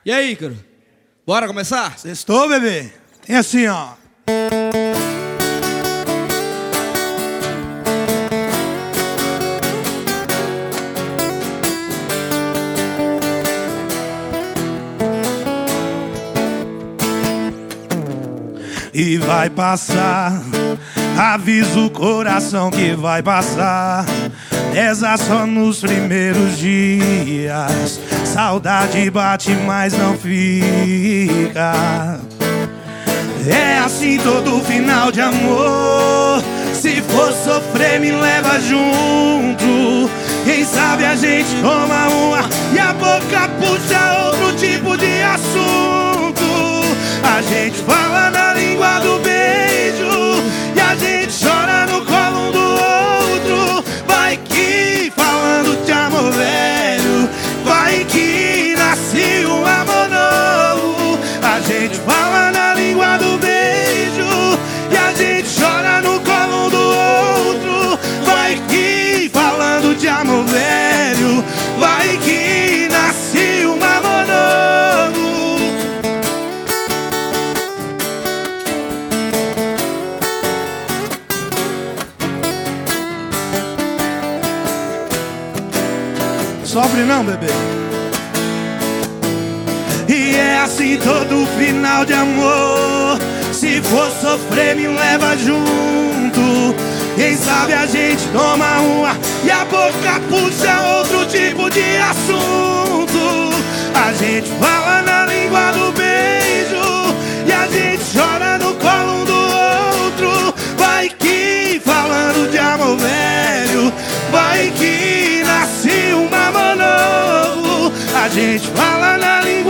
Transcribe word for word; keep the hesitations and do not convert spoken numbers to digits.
E aí, Ícaro? Bora começar? Sextou, bebê? Tem assim, ó. E vai passar, avisa o coração que vai passar. Pesa só nos primeiros dias, saudade bate, mas não fica. É assim todo final de amor. Se for sofrer, me leva junto. Quem sabe a gente toma uma e a boca puxa outro tipo de assunto. A gente fala na língua do beijo e a gente chora no colo um do outro. Vai que falando de amor velho, vai que nasce um amor novo. A gente fala na língua do beijo e a gente chora no colo um do outro. Vai que falando de amor velho, vai que nasce um amor novo. Sofre não, bebê. E é assim todo final de amor. Se for sofrer, me leva junto. Quem sabe a gente toma uma e a boca puxa outro tipo de assunto. A gente fala na língua do beijo e a gente chora no colo um do outro. Vai que falando de amor velho, vai que nasce um amor novo. A gente fala na língua